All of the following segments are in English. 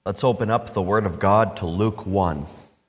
Let's open up the Word of God to Luke 1.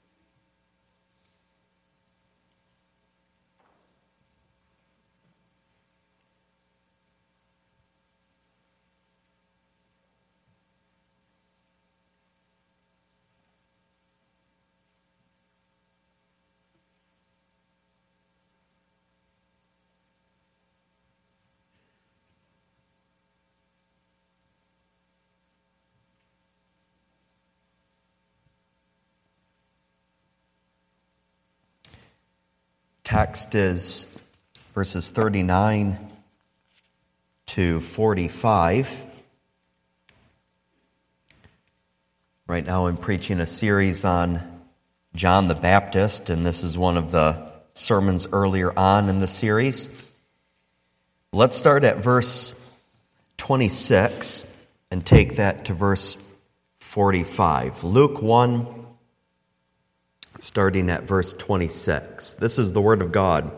Text is verses 39 to 45. Right now I'm preaching a series on John the Baptist, and this is one of the sermons earlier on in the series. Let's start at verse 26 and take that to verse 45. Luke 1, starting at verse 26. This is the word of God.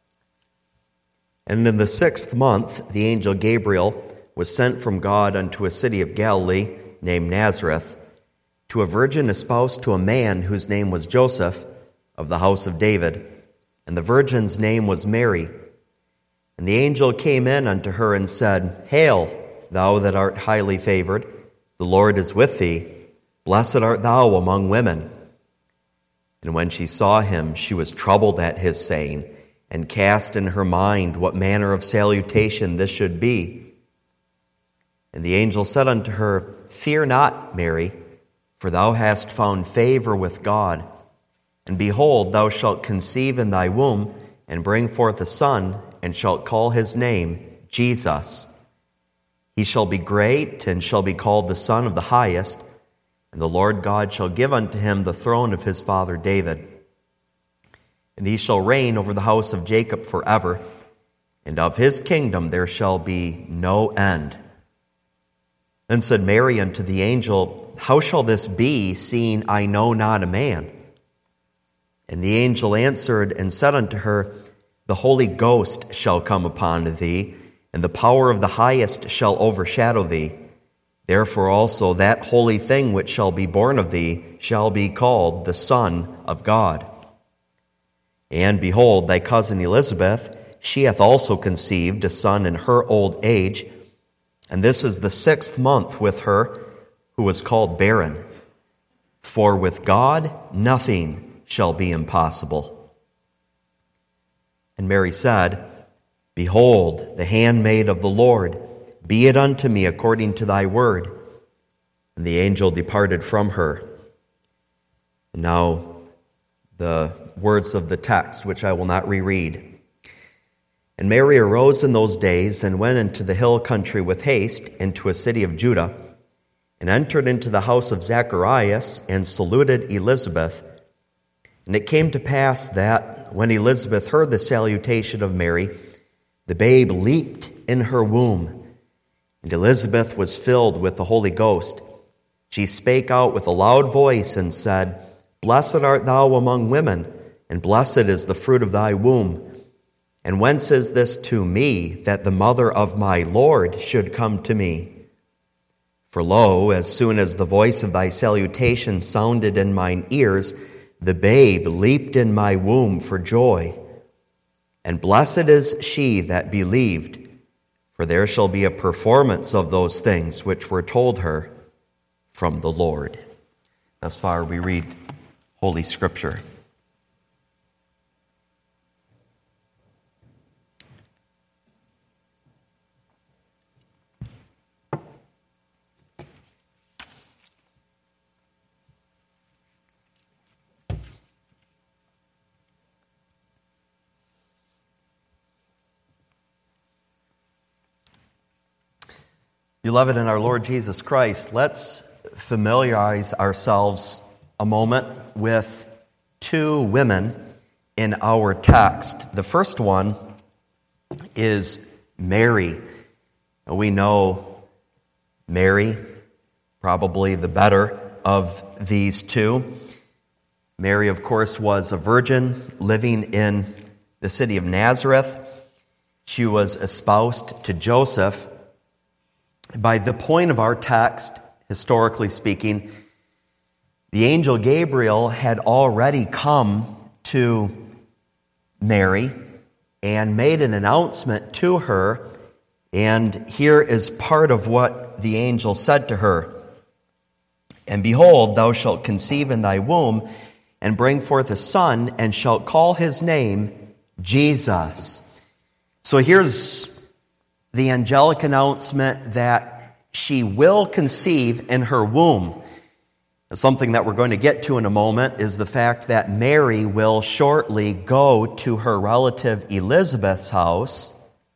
And in the 6th month, the angel Gabriel was sent from God unto a city of Galilee named Nazareth, to a virgin espoused to a man whose name was Joseph, of the house of David, and the virgin's name was Mary. And the angel came in unto her and said, Hail, thou that art highly favored, the Lord is with thee. Blessed art thou among women. And when she saw him, she was troubled at his saying, and cast in her mind what manner of salutation this should be. And the angel said unto her, Fear not, Mary, for thou hast found favor with God. And behold, thou shalt conceive in thy womb, and bring forth a son, and shalt call his name Jesus. He shall be great, and shall be called the Son of the Highest. And the Lord God shall give unto him the throne of his father David. And he shall reign over the house of Jacob forever, and of his kingdom there shall be no end. Then said Mary unto the angel, How shall this be, seeing I know not a man? And the angel answered and said unto her, The Holy Ghost shall come upon thee, and the power of the Highest shall overshadow thee. Therefore also that holy thing which shall be born of thee shall be called the Son of God. And behold, thy cousin Elizabeth, she hath also conceived a son in her old age, and this is the 6th month with her, who was called barren. For with God nothing shall be impossible. And Mary said, Behold, the handmaid of the Lord, be it unto me according to thy word. And the angel departed from her. And now the words of the text, which I will not reread. And Mary arose in those days and went into the hill country with haste into a city of Judah, and entered into the house of Zacharias, and saluted Elizabeth. And it came to pass that, when Elizabeth heard the salutation of Mary, the babe leaped in her womb. And Elizabeth was filled with the Holy Ghost. She spake out with a loud voice and said, Blessed art thou among women, and blessed is the fruit of thy womb. And whence is this to me, that the mother of my Lord should come to me? For lo, as soon as the voice of thy salutation sounded in mine ears, the babe leaped in my womb for joy. And blessed is she that believed, for there shall be a performance of those things which were told her from the Lord. Thus far we read Holy Scripture. Beloved in our Lord Jesus Christ, let's familiarize ourselves a moment with two women in our text. The first one is Mary. We know Mary, probably the better of these two. Mary, of course, was a virgin living in the city of Nazareth. She was espoused to Joseph. By the point of our text, historically speaking, The angel Gabriel had already come to Mary and made an announcement to her, and here is part of what the angel said to her. And behold, thou shalt conceive in thy womb, and bring forth a son, and shalt call his name Jesus. So here's the angelic announcement that she will conceive in her womb. Something that we're going to get to in a moment is the fact that Mary will shortly go to her relative Elizabeth's house.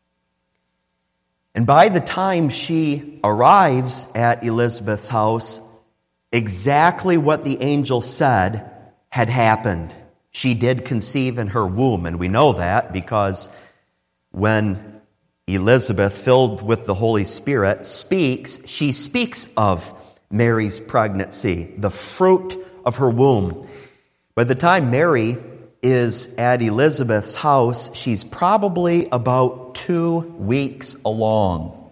And by the time she arrives at Elizabeth's house, exactly what the angel said had happened. She did conceive in her womb, and we know that because when Elizabeth, filled with the Holy Spirit, speaks, she speaks of Mary's pregnancy, the fruit of her womb. By the time Mary is at Elizabeth's house, she's probably about 2 weeks along.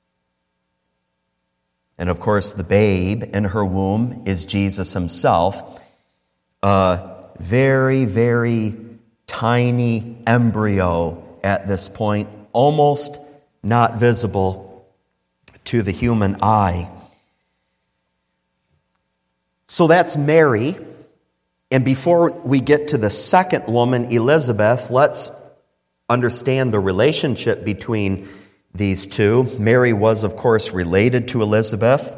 And of course, the babe in her womb is Jesus himself, a very, very tiny embryo at this point, almost not visible to the human eye. So that's Mary. And before we get to the second woman, Elizabeth, let's understand the relationship between these two. Mary was, of course, related to Elizabeth.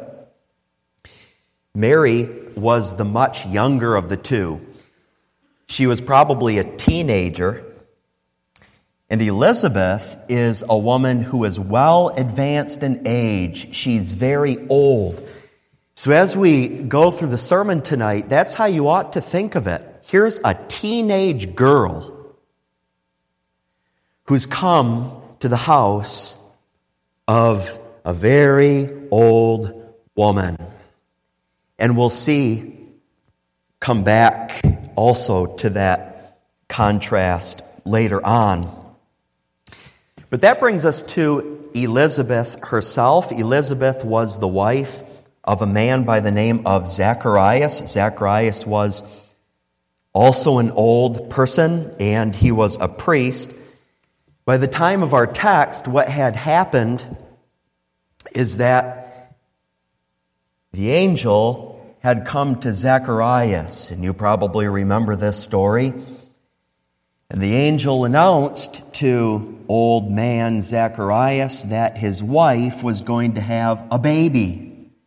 Mary was the much younger of the two. She was probably a teenager. And Elizabeth is a woman who is well advanced in age. She's very old. So as we go through the sermon tonight, that's how you ought to think of it. Here's a teenage girl who's come to the house of a very old woman. And we'll see, come back also to that contrast later on. But that brings us to Elizabeth herself. Elizabeth was the wife of a man by the name of Zacharias. Zacharias was also an old person, and he was a priest. By the time of our text, what had happened is that the angel had come to Zacharias, and you probably remember this story. And the angel announced to old man Zacharias that his wife was going to have a baby.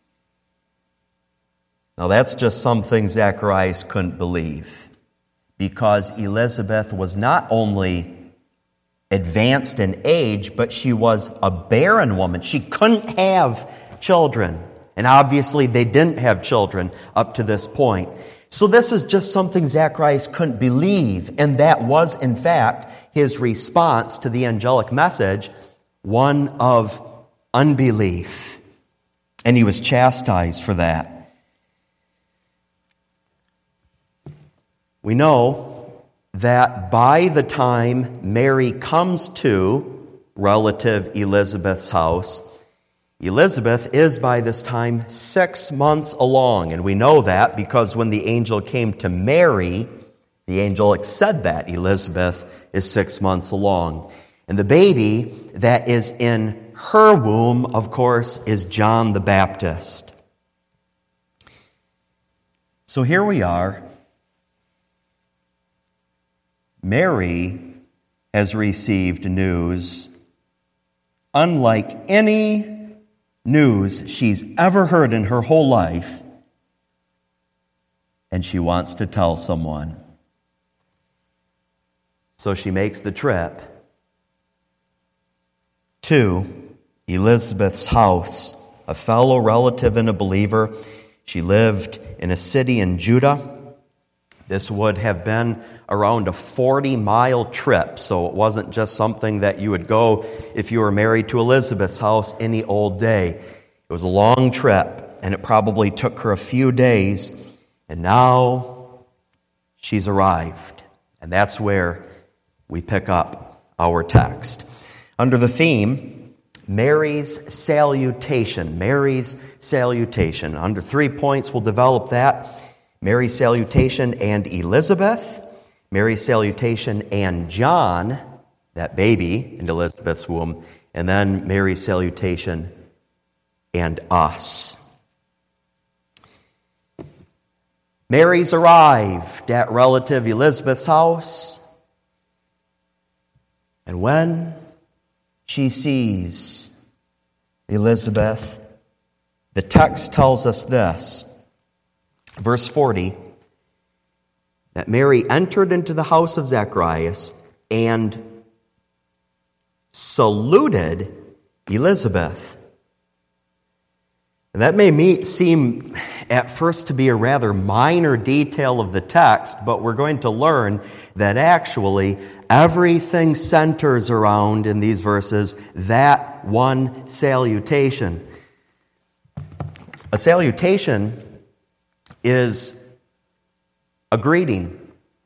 Now that's just something Zacharias couldn't believe, because Elizabeth was not only advanced in age, but she was a barren woman. She couldn't have children. And obviously they didn't have children up to this point. So this is just something Zacharias couldn't believe. And that was, in fact, his response to the angelic message, one of unbelief. And he was chastised for that. We know that by the time Mary comes to relative Elizabeth's house, Elizabeth is by this time 6 months along. And we know that because when the angel came to Mary, the angel said that Elizabeth is 6 months along. And the baby that is in her womb, of course, is John the Baptist. So here we are. Mary has received news unlike any news she's ever heard in her whole life, and she wants to tell someone. So she makes the trip to Elizabeth's house, a fellow relative and a believer. She lived in a city in Judah. This would have been around a 40-mile trip, so it wasn't just something that you would go if you were married to Elizabeth's house any old day. It was a long trip, and it probably took her a few days, and now she's arrived. And that's where we pick up our text. Under the theme, Mary's salutation. Mary's salutation. Under 3 points, we'll develop that. Mary's salutation and Elizabeth, Mary's salutation and John, that baby in Elizabeth's womb, and then Mary's salutation and us. Mary's arrived at relative Elizabeth's house, and when she sees Elizabeth, the text tells us this, verse 40, that Mary entered into the house of Zacharias and saluted Elizabeth. And that may seem at first to be a rather minor detail of the text, but we're going to learn that actually everything centers around, in these verses, that one salutation. A salutation is a greeting.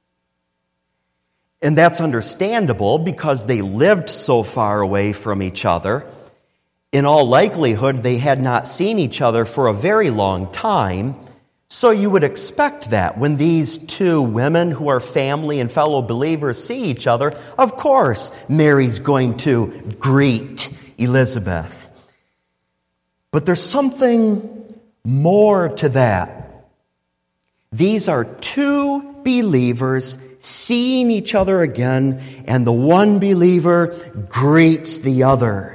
And that's understandable because they lived so far away from each other. In all likelihood, they had not seen each other for a very long time. So you would expect that when these two women who are family and fellow believers see each other, of course, Mary's going to greet Elizabeth. But there's something more to that. These are two believers seeing each other again, and the one believer greets the other.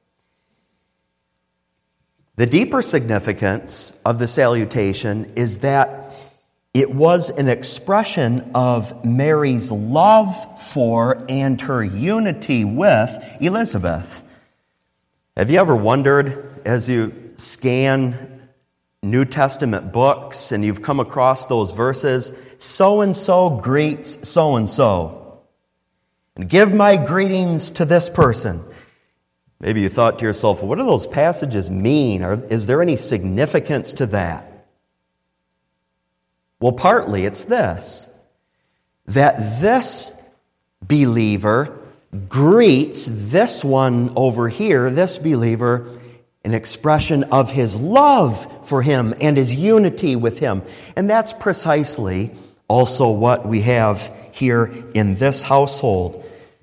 The deeper significance of the salutation is that it was an expression of Mary's love for and her unity with Elizabeth. Have you ever wondered, as you scan New Testament books and you've come across those verses, so-and-so greets so-and-so, and give my greetings to this person? Maybe you thought to yourself, well, what do those passages mean? Is there any significance to that? Well, partly it's this, that this believer greets this one over here, this believer, an expression of his love for him and his unity with him. And that's precisely also what we have here in this household.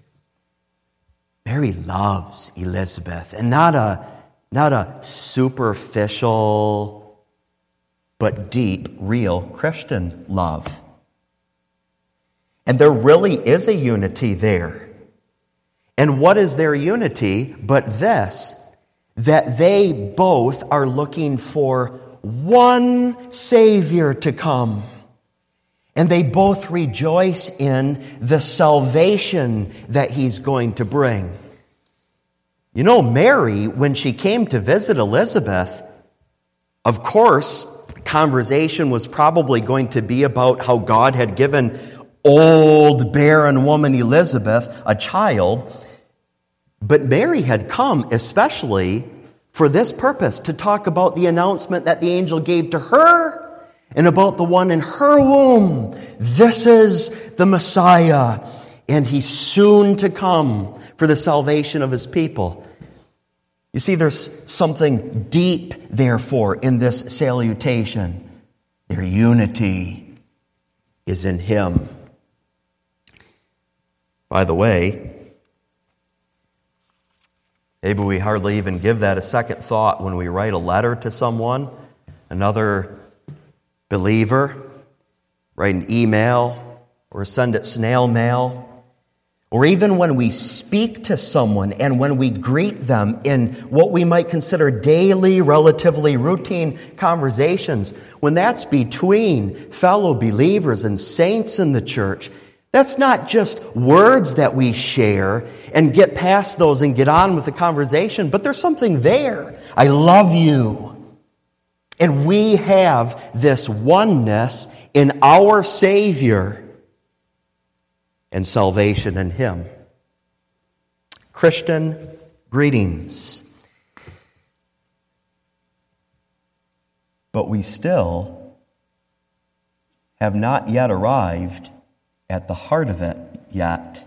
Mary loves Elizabeth, and not a superficial but deep, real Christian love. And there really is a unity there. And what is their unity but this? That they both are looking for one Savior to come. And they both rejoice in the salvation that He's going to bring. You know, Mary, when she came to visit Elizabeth, of course, the conversation was probably going to be about how God had given old, barren woman Elizabeth a child. But Mary had come especially for this purpose, to talk about the announcement that the angel gave to her and about the one in her womb. This is the Messiah, and He's soon to come for the salvation of His people. You see, there's something deep, therefore, in this salutation. Their unity is in Him. By the way, maybe we hardly even give that a second thought when we write a letter to someone, another believer, write an email or send it snail mail, or even when we speak to someone and when we greet them in what we might consider daily, relatively routine conversations, when that's between fellow believers and saints in the church, that's not just words that we share and get past those and get on with the conversation, but there's something there. I love you. And we have this oneness in our Savior and salvation in Him. Christian greetings. But we still have not yet arrived at the heart of it yet.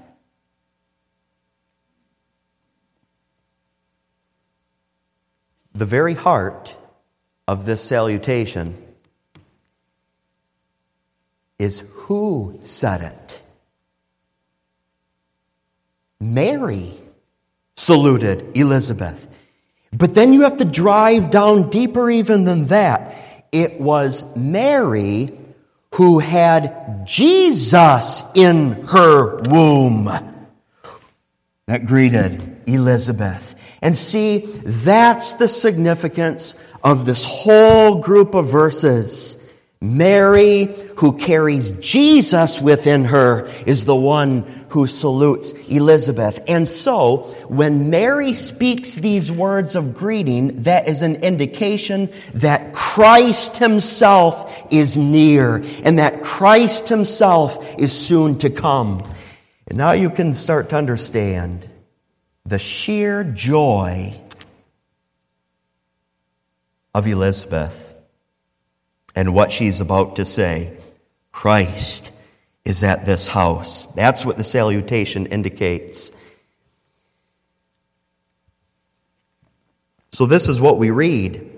The very heart of this salutation is who said it. Mary saluted Elizabeth. But then you have to drive down deeper even than that. It was Mary who had Jesus in her womb that greeted Elizabeth. And see, that's the significance of this whole group of verses. Mary, who carries Jesus within her, is the one who salutes Elizabeth. And so, when Mary speaks these words of greeting, that is an indication that Christ himself is near and that Christ himself is soon to come. And now you can start to understand the sheer joy of Elizabeth and what she's about to say. Christ is at this house. That's what the salutation indicates. So this is what we read.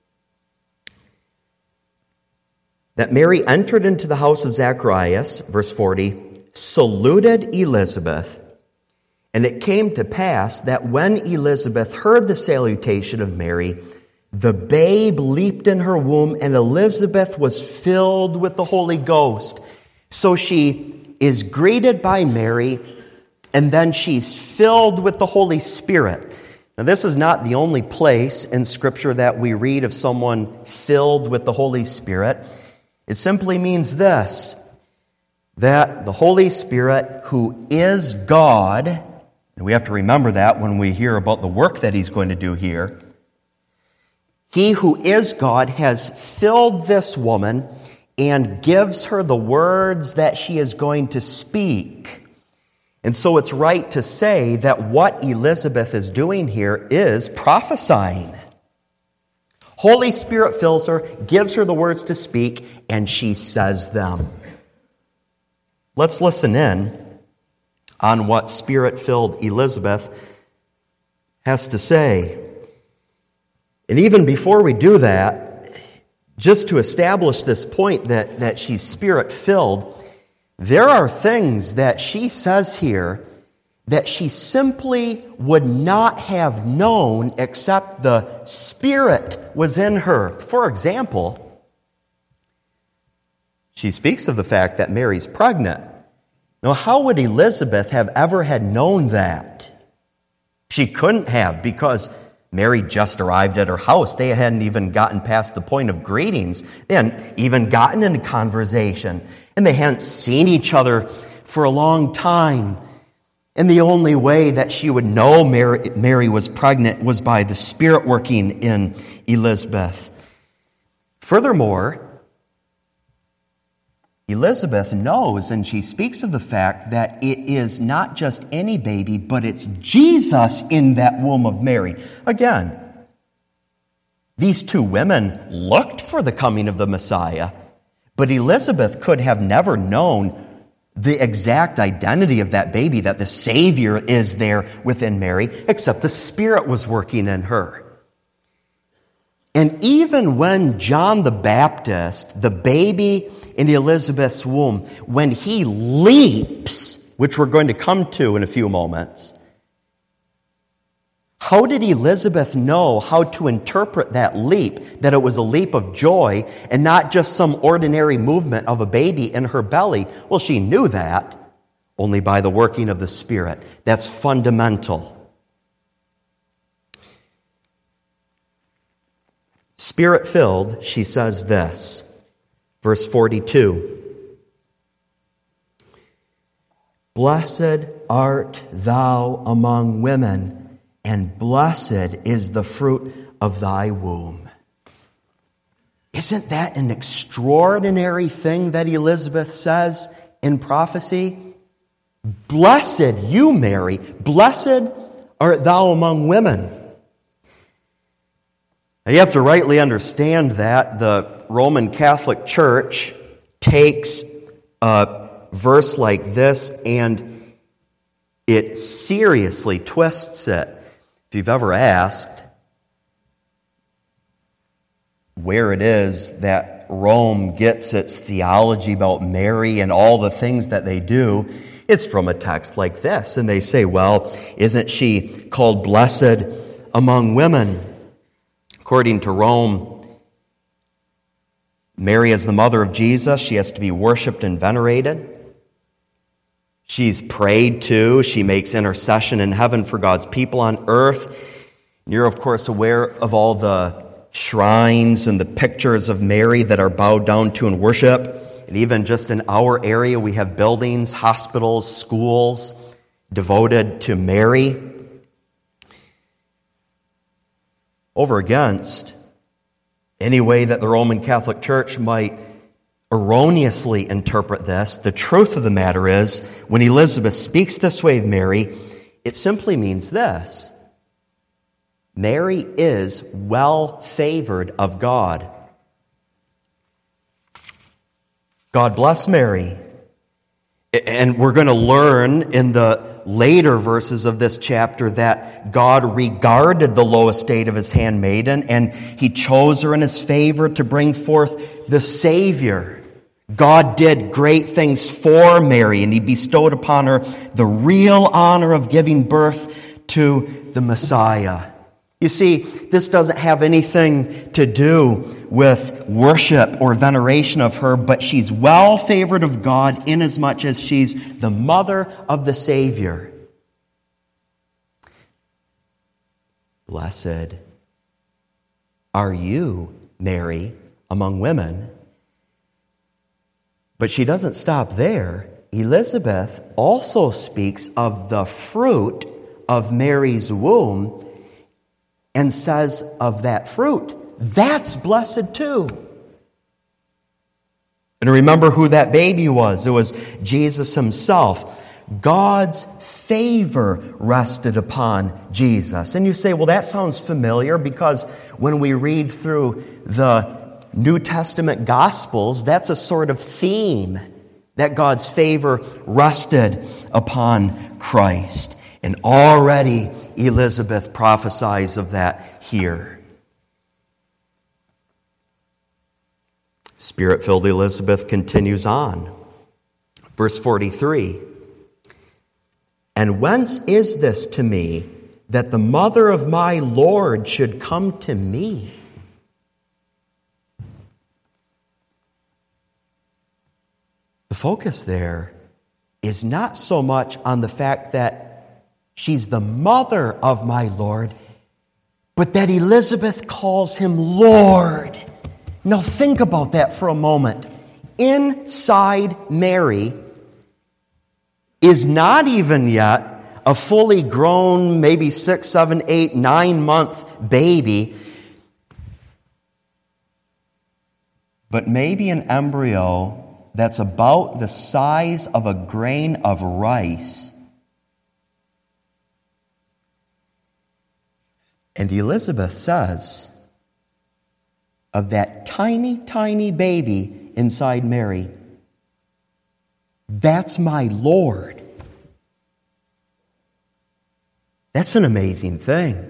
That Mary entered into the house of Zacharias, verse 40, saluted Elizabeth, and it came to pass that when Elizabeth heard the salutation of Mary, the babe leaped in her womb, and Elizabeth was filled with the Holy Ghost. So she is greeted by Mary, and then she's filled with the Holy Spirit. Now, this is not the only place in Scripture that we read of someone filled with the Holy Spirit. It simply means this, that the Holy Spirit, who is God, and we have to remember that when we hear about the work that he's going to do here, he who is God has filled this woman and gives her the words that she is going to speak. And so it's right to say that what Elizabeth is doing here is prophesying. Holy Spirit fills her, gives her the words to speak, and she says them. Let's listen in on what Spirit-filled Elizabeth has to say. And even before we do that, just to establish this point that she's Spirit-filled, there are things that she says here that she simply would not have known except the Spirit was in her. For example, she speaks of the fact that Mary's pregnant. Now, how would Elizabeth have ever had known that? She couldn't have, because Mary just arrived at her house. They hadn't even gotten past the point of greetings. They hadn't even gotten into conversation. And they hadn't seen each other for a long time. And the only way that she would know Mary was pregnant was by the Spirit working in Elizabeth. Furthermore, Elizabeth knows, and she speaks of the fact that it is not just any baby, but it's Jesus in that womb of Mary. Again, these two women looked for the coming of the Messiah, but Elizabeth could have never known the exact identity of that baby, that the Savior is there within Mary, except the Spirit was working in her. And even when John the Baptist, the baby in Elizabeth's womb, when he leaps, which we're going to come to in a few moments, how did Elizabeth know how to interpret that leap, that it was a leap of joy and not just some ordinary movement of a baby in her belly? Well, she knew that only by the working of the Spirit. That's fundamental. Spirit-filled, she says this, verse 42. Blessed art thou among women, and blessed is the fruit of thy womb. Isn't that an extraordinary thing that Elizabeth says in prophecy? Blessed you, Mary, blessed art thou among women. Now, you have to rightly understand that the Roman Catholic Church takes a verse like this and it seriously twists it. If you've ever asked where it is that Rome gets its theology about Mary and all the things that they do, it's from a text like this. And they say, well, isn't she called blessed among women? According to Rome, Mary is the mother of Jesus. She has to be worshiped and venerated. She's prayed to. She makes intercession in heaven for God's people on earth. You're, of course, aware of all the shrines and the pictures of Mary that are bowed down to and worship. And even just in our area, we have buildings, hospitals, schools devoted to Mary. Over against any way that the Roman Catholic Church might erroneously interpret this, the truth of the matter is, when Elizabeth speaks this way of Mary, it simply means this: Mary is well favored of God. God bless Mary. And we're going to learn in the later verses of this chapter that God regarded the low estate of his handmaiden, and he chose her in his favor to bring forth the Savior. God did great things for Mary, and he bestowed upon her the real honor of giving birth to the Messiah. You see, this doesn't have anything to do with worship or veneration of her, but she's well favored of God inasmuch as she's the mother of the Savior. Blessed are you, Mary, among women. But she doesn't stop there. Elizabeth also speaks of the fruit of Mary's womb and says of that fruit, that's blessed too. And remember who that baby was. It was Jesus himself. God's favor rested upon Jesus. And you say, well, that sounds familiar, because when we read through the New Testament Gospels, that's a sort of theme, that God's favor rested upon Christ. And already Elizabeth prophesies of that here. Spirit-filled Elizabeth continues on. Verse 43. And whence is this to me, that the mother of my Lord should come to me? The focus there is not so much on the fact that she's the mother of my Lord, but that Elizabeth calls him Lord. Now think about that for a moment. Inside Mary is not even yet a fully grown, maybe 6, 7, 8, 9-month baby, but maybe an embryo that's about the size of a grain of rice. And Elizabeth says of that tiny, tiny baby inside Mary, that's my Lord. That's an amazing thing.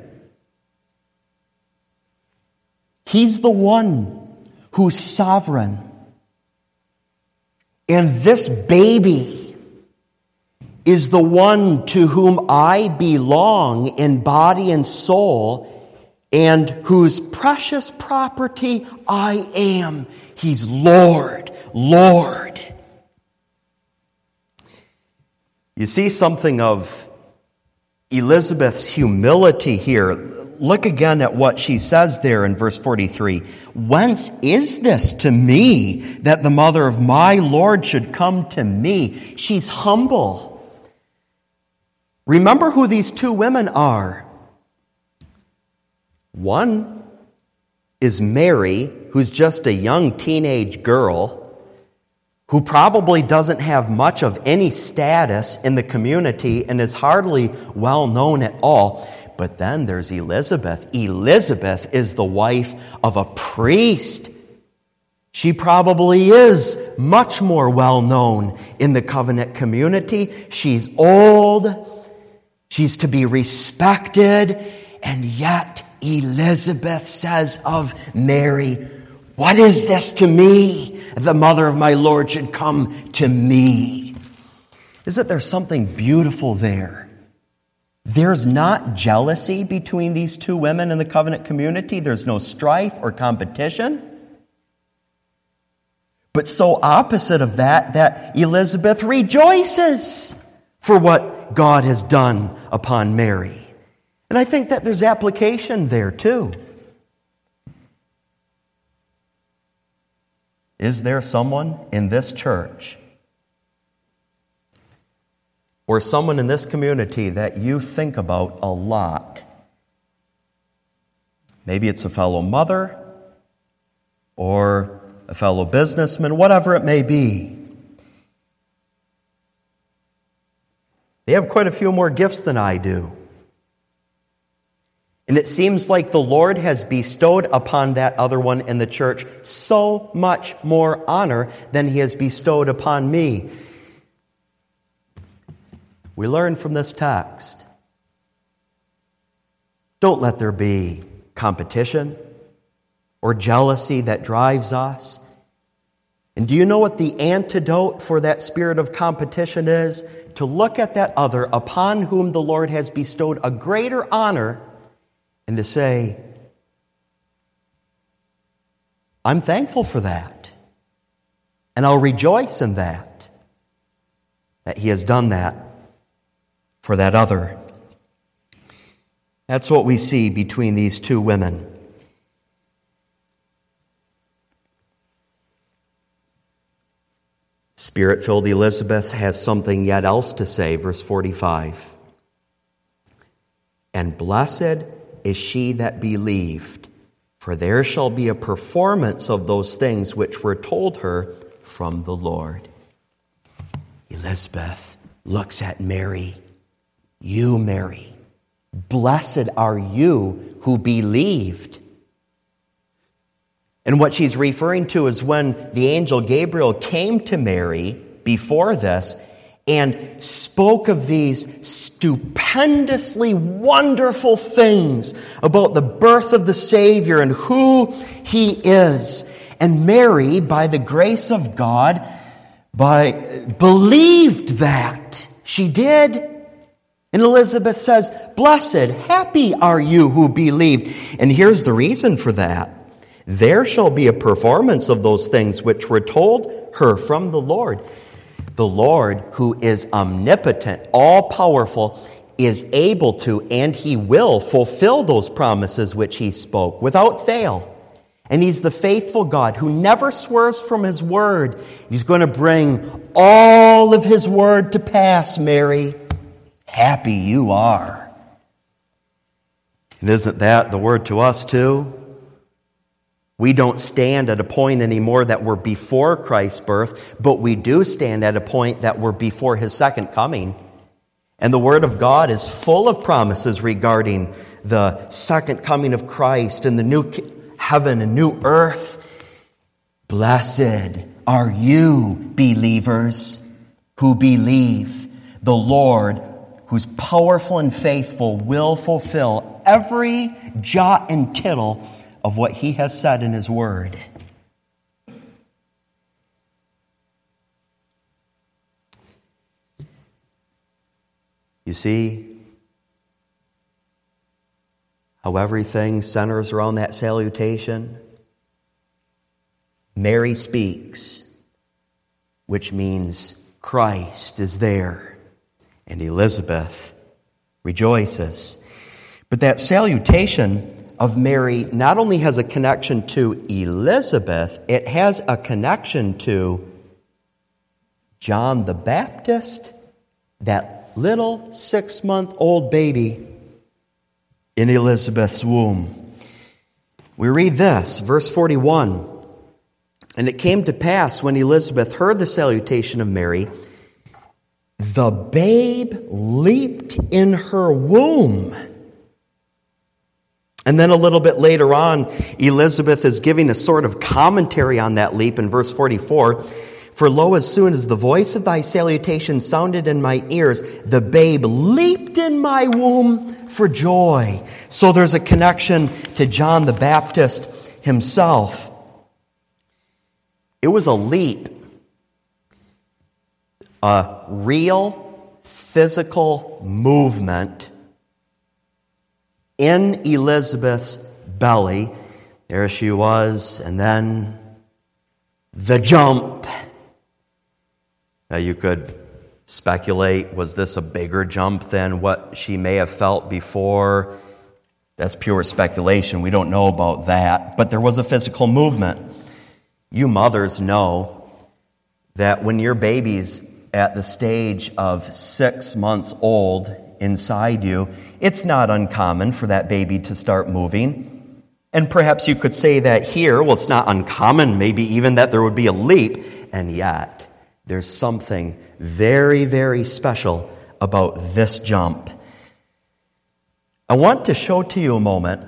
He's the one who's sovereign. And this baby is the one to whom I belong in body and soul, and whose precious property I am. He's Lord, Lord. You see something of Elizabeth's humility here. Look again at what she says there in verse 43. Whence is this to me, that the mother of my Lord should come to me? She's humble. Remember who these two women are. One is Mary, who's just a young teenage girl who probably doesn't have much of any status in the community and is hardly well known at all. But then there's Elizabeth. Elizabeth is the wife of a priest. She probably is much more well known in the covenant community. She's old. She's to be respected. And yet Elizabeth says of Mary, What is this to me? The mother of my Lord should come to me. Isn't there something beautiful there? There's not jealousy between these two women in the covenant community. There's no strife or competition. But so opposite of that Elizabeth rejoices for what God has done upon Mary. And I think that there's application there too. Is there someone in this church or someone in this community that you think about a lot? Maybe it's a fellow mother or a fellow businessman, whatever it may be. They have quite a few more gifts than I do. And it seems like the Lord has bestowed upon that other one in the church so much more honor than He has bestowed upon me. We learn from this text. Don't let there be competition or jealousy that drives us. And do you know what the antidote for that spirit of competition is? To look at that other upon whom the Lord has bestowed a greater honor and to say, I'm thankful for that. And I'll rejoice in that He has done that for that other. That's what we see between these two women. Spirit-filled Elizabeth has something yet else to say, verse 45. And blessed is she that believed, for there shall be a performance of those things which were told her from the Lord. Elizabeth looks at Mary. You, Mary, blessed are you who believed. And what she's referring to is when the angel Gabriel came to Mary before this and spoke of these stupendously wonderful things about the birth of the Savior and who He is. And Mary, by the grace of God, believed that. She did. And Elizabeth says, blessed, happy are you who believed. And here's the reason for that. There shall be a performance of those things which were told her from the Lord. The Lord, who is omnipotent, all-powerful, is able to, and He will fulfill those promises which He spoke without fail. And He's the faithful God who never swears from His word. He's going to bring all of His word to pass, Mary. Happy you are. And isn't that the word to us too? We don't stand at a point anymore that we're before Christ's birth, but we do stand at a point that we're before His second coming. And the Word of God is full of promises regarding the second coming of Christ and the new heaven and new earth. Blessed are you, believers, who believe. The Lord, who's powerful and faithful, will fulfill every jot and tittle of what He has said in His Word. You see how everything centers around that salutation? Mary speaks, which means Christ is there, and Elizabeth rejoices. But that salutation of Mary not only has a connection to Elizabeth, it has a connection to John the Baptist, that little 6-month-old baby in Elizabeth's womb. We read this, verse 41. And it came to pass when Elizabeth heard the salutation of Mary, the babe leaped in her womb. And then a little bit later on, Elizabeth is giving a sort of commentary on that leap in verse 44. For lo, as soon as the voice of thy salutation sounded in my ears, the babe leaped in my womb for joy. So there's a connection to John the Baptist himself. It was a leap, a real physical movement in Elizabeth's belly. There she was, and then the jump. Now you could speculate, was this a bigger jump than what she may have felt before? That's pure speculation. We don't know about that. But there was a physical movement. You mothers know that when your baby's at the stage of 6 months old inside you, it's not uncommon for that baby to start moving. And perhaps you could say that here, well, it's not uncommon, maybe even that there would be a leap. And yet, there's something very, very special about this jump. I want to show to you a moment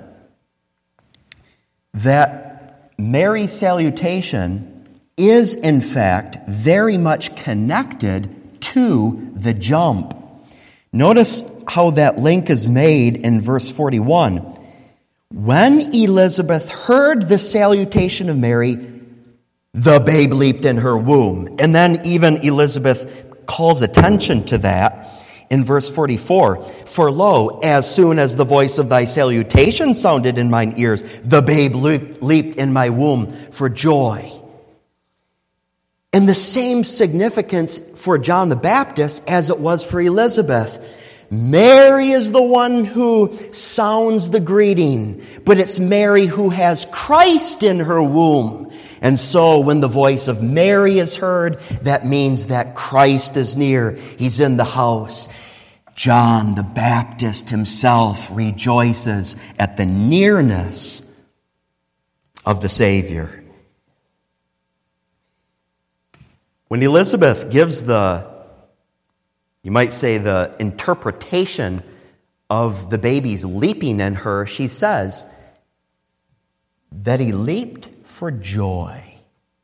that Mary's salutation is, in fact, very much connected to the jump. Notice how that link is made in verse 41. When Elizabeth heard the salutation of Mary, the babe leaped in her womb. And then even Elizabeth calls attention to that in verse 44. For lo, as soon as the voice of thy salutation sounded in mine ears, the babe leaped in my womb for joy. And the same significance for John the Baptist as it was for Elizabeth. Mary is the one who sounds the greeting, but it's Mary who has Christ in her womb. And so when the voice of Mary is heard, that means that Christ is near. He's in the house. John the Baptist himself rejoices at the nearness of the Savior. When Elizabeth gives you might say, the interpretation of the baby's leaping in her, she says that he leaped for joy.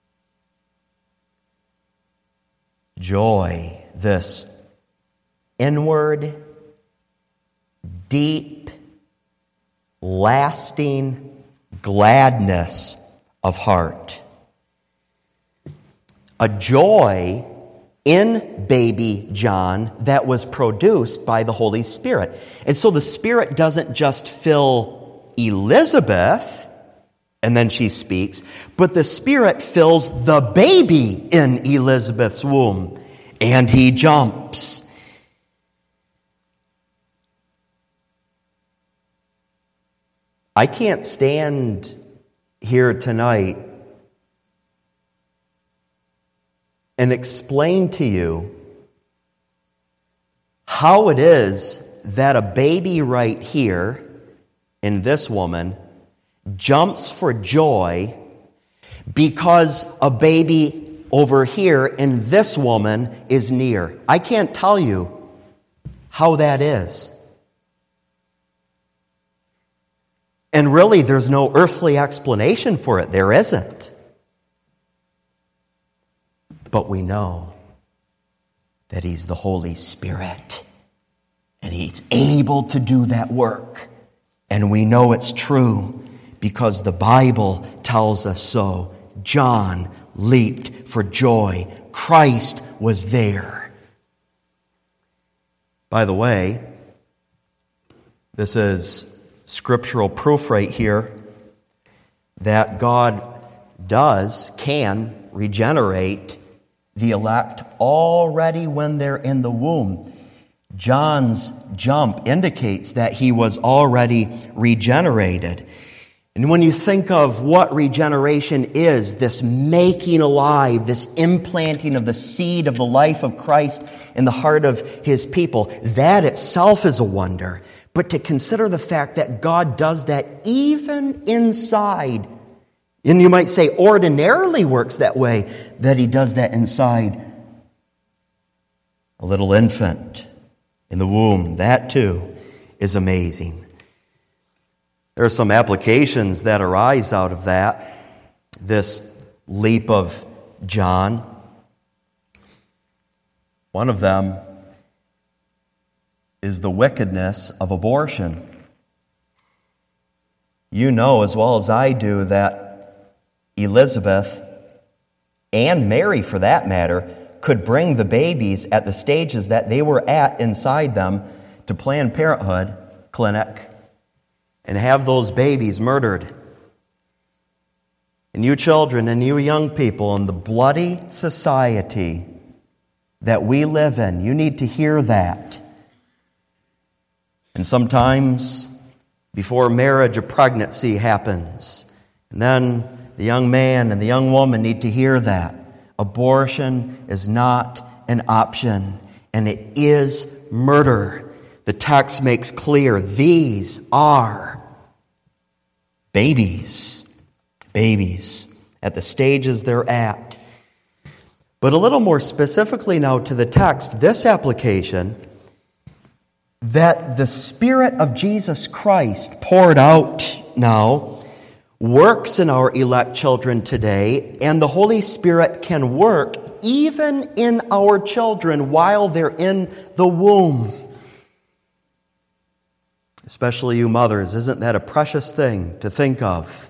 Joy, this inward, deep, lasting gladness of heart. A joy in baby John that was produced by the Holy Spirit. And so the Spirit doesn't just fill Elizabeth, and then she speaks, but the Spirit fills the baby in Elizabeth's womb, and he jumps. I can't stand here tonight and explain to you how it is that a baby right here in this woman jumps for joy because a baby over here in this woman is near. I can't tell you how that is. And really, there's no earthly explanation for it. There isn't. But we know that He's the Holy Spirit, and He's able to do that work. And we know it's true because the Bible tells us so. John leaped for joy. Christ was there. By the way, this is scriptural proof right here that God can regenerate the elect already when they're in the womb. John's jump indicates that he was already regenerated. And when you think of what regeneration is, this making alive, this implanting of the seed of the life of Christ in the heart of His people, that itself is a wonder. But to consider the fact that God does that even inside, and you might say ordinarily works that way, that He does that inside a little infant in the womb. That too is amazing. There are some applications that arise out of that, this leap of John. One of them is the wickedness of abortion. You know as well as I do that Elizabeth and Mary for that matter, could bring the babies at the stages that they were at inside them to Planned Parenthood clinic and have those babies murdered. And you children and you young people in the bloody society that we live in, you need to hear that. And sometimes before marriage, a pregnancy happens. And then the young man and the young woman need to hear that. Abortion is not an option, and it is murder. The text makes clear these are babies at the stages they're at. But a little more specifically now to the text, this application, that the Spirit of Jesus Christ poured out now works in our elect children today, and the Holy Spirit can work even in our children while they're in the womb. Especially you mothers, isn't that a precious thing to think of?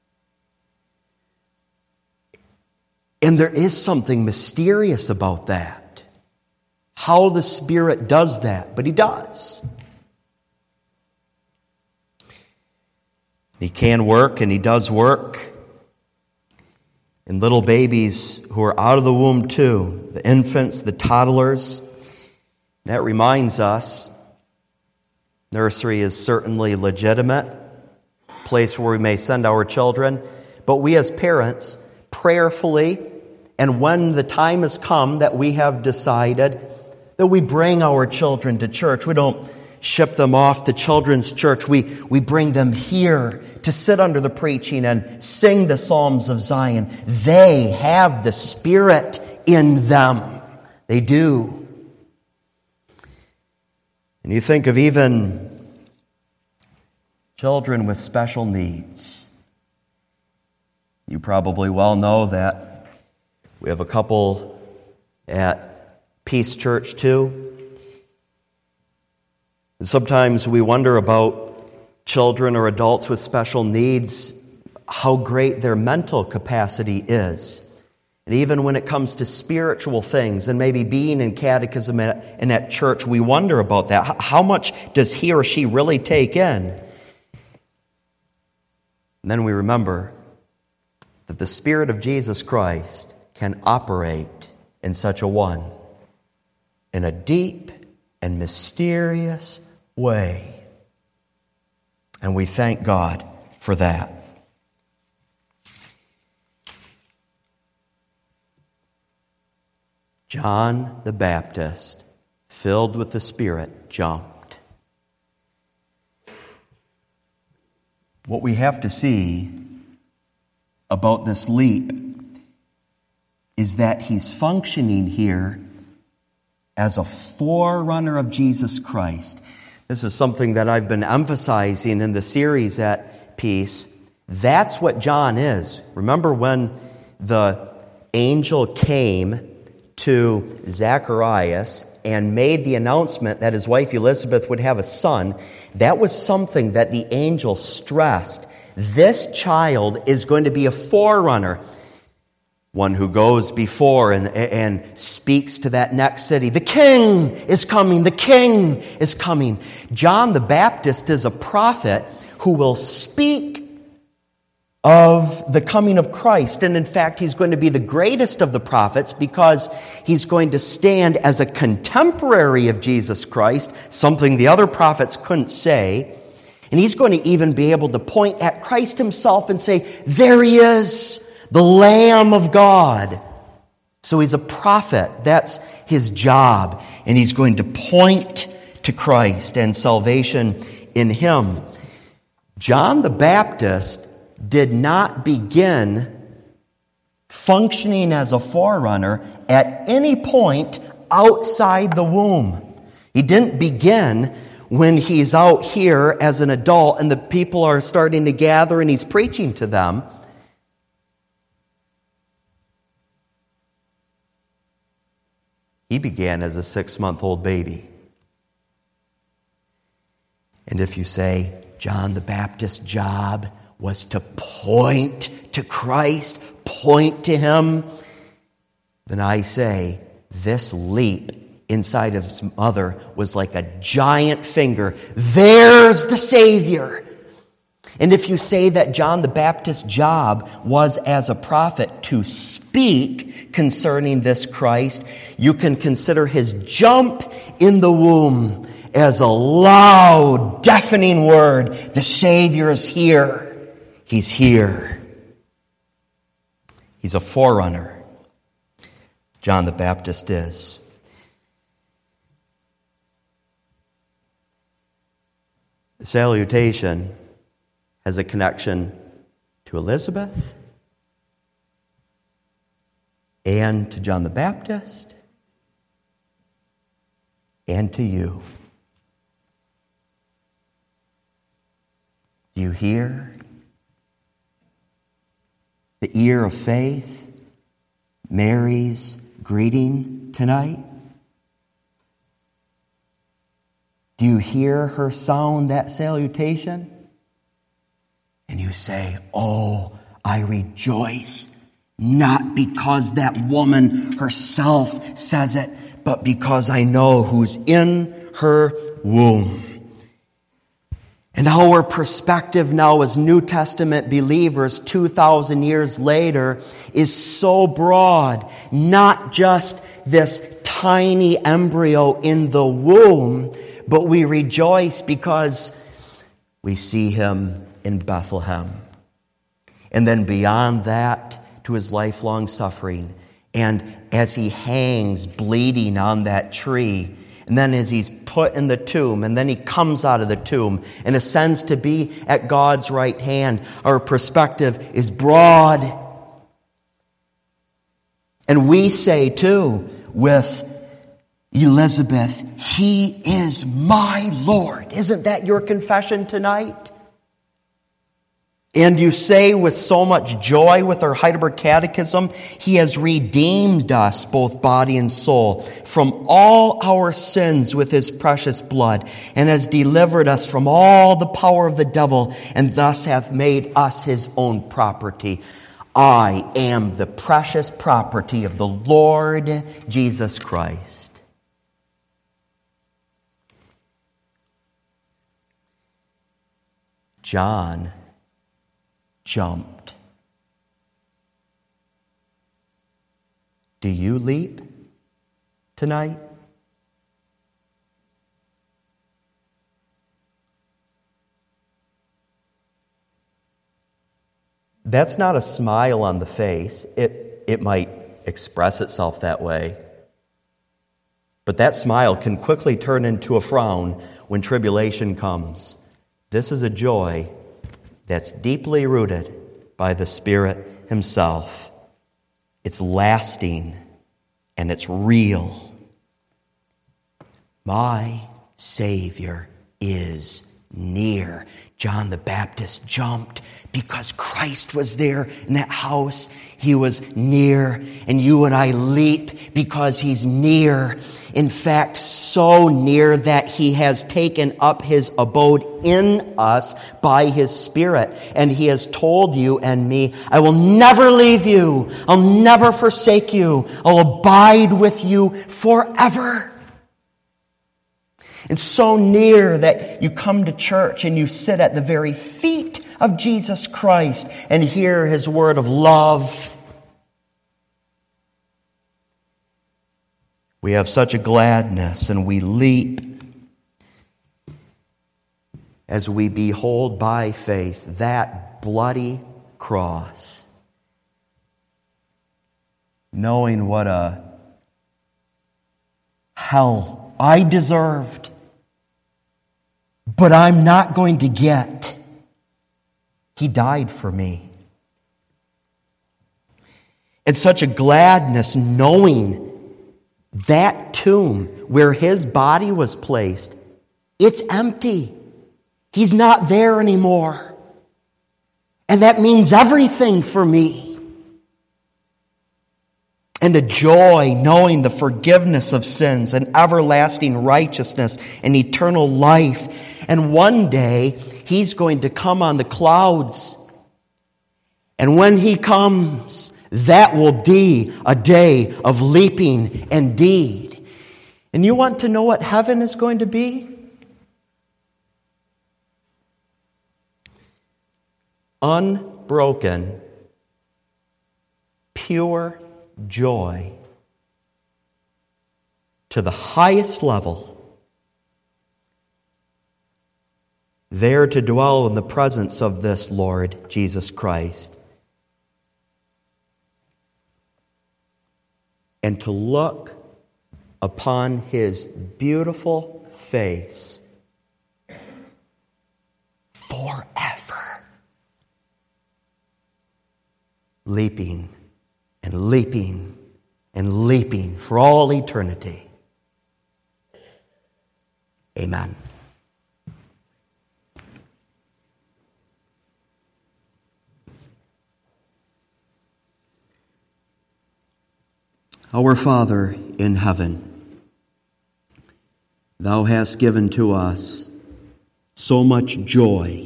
And there is something mysterious about that. How the Spirit does that, but He does. He can work, and He does work in little babies who are out of the womb too, the infants, the toddlers. That reminds us, nursery is certainly legitimate, a place where we may send our children, but we as parents, prayerfully, and when the time has come that we have decided that we bring our children to church, we don't ship them off to children's church. We bring them here to sit under the preaching and sing the Psalms of Zion. They have the Spirit in them. They do. And you think of even children with special needs. You probably well know that we have a couple at Peace Church too. And sometimes we wonder about children or adults with special needs, how great their mental capacity is. And even when it comes to spiritual things and maybe being in catechism and at church, we wonder about that. How much does he or she really take in? And then we remember that the Spirit of Jesus Christ can operate in such a one, in a deep and mysterious way. And we thank God for that. John the Baptist, filled with the Spirit, jumped. What we have to see about this leap is that he's functioning here as a forerunner of Jesus Christ. This is something that I've been emphasizing in the series at Peace. That's what John is. Remember when the angel came to Zacharias and made the announcement that his wife Elizabeth would have a son? That was something that the angel stressed. This child is going to be a forerunner. One who goes before and speaks to that next city. The king is coming. The king is coming. John the Baptist is a prophet who will speak of the coming of Christ. And in fact, he's going to be the greatest of the prophets because he's going to stand as a contemporary of Jesus Christ, something the other prophets couldn't say. And he's going to even be able to point at Christ himself and say, there he is, the Lamb of God. So he's a prophet. That's his job. And he's going to point to Christ and salvation in him. John the Baptist did not begin functioning as a forerunner at any point outside the womb. He didn't begin when he's out here as an adult and the people are starting to gather and he's preaching to them. He began as a 6-month-old baby. And if you say John the Baptist's job was to point to Christ, point to him, then I say this leap inside of his mother was like a giant finger. There's the Savior. And if you say that John the Baptist's job was as a prophet to speak concerning this Christ, you can consider his jump in the womb as a loud, deafening word. The Savior is here. He's here. He's a forerunner. John the Baptist is. The salutation has a connection to Elizabeth and to John the Baptist and to you. Do you hear the ear of faith, Mary's greeting tonight? Do you hear her sound that salutation? And you say, oh, I rejoice, not because that woman herself says it, but because I know who's in her womb. And our perspective now as New Testament believers 2,000 years later is so broad, not just this tiny embryo in the womb, but we rejoice because we see him in Bethlehem. And then beyond that, to his lifelong suffering. And as he hangs bleeding on that tree, and then as he's put in the tomb, and then he comes out of the tomb and ascends to be at God's right hand, our perspective is broad. And we say too, with Elizabeth, he is my Lord. Isn't that your confession tonight? And you say with so much joy with our Heidelberg Catechism, he has redeemed us, both body and soul, from all our sins with his precious blood, and has delivered us from all the power of the devil, and thus hath made us his own property. I am the precious property of the Lord Jesus Christ. John jumped. Do you leap tonight? That's not a smile on the face. It might express itself that way. But that smile can quickly turn into a frown when tribulation comes. This is a joy that's deeply rooted by the Spirit himself. It's lasting and it's real. My Savior is near. John the Baptist jumped because Christ was there in that house. He was near. And you and I leap because he's near. In fact, so near that he has taken up his abode in us by his Spirit. And he has told you and me, I will never leave you. I'll never forsake you. I'll abide with you forever. And so near that you come to church and you sit at the very feet of Jesus Christ and hear his word of love. We have such a gladness and we leap as we behold by faith that bloody cross, knowing what a hell I deserved, but I'm not going to get. He died for me. It's such a gladness knowing that tomb where his body was placed, it's empty. He's not there anymore. And that means everything for me. And a joy knowing the forgiveness of sins and everlasting righteousness and eternal life. And one day, he's going to come on the clouds. And when he comes, That will be a day of leaping indeed. And you want to know what heaven is going to be? Unbroken, pure joy to the highest level. There to dwell in the presence of this Lord Jesus Christ. And to look upon His beautiful face forever. Leaping and leaping and leaping for all eternity. Amen. Our Father in heaven, Thou hast given to us so much joy.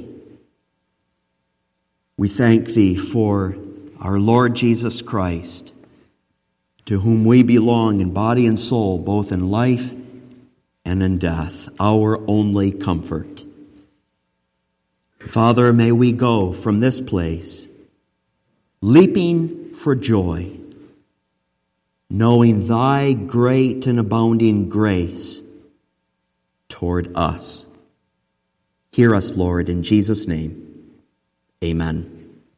We thank Thee for our Lord Jesus Christ, to whom we belong in body and soul, both in life and in death, our only comfort. Father, may we go from this place leaping for joy, knowing Thy great and abounding grace toward us. Hear us, Lord, in Jesus' name. Amen.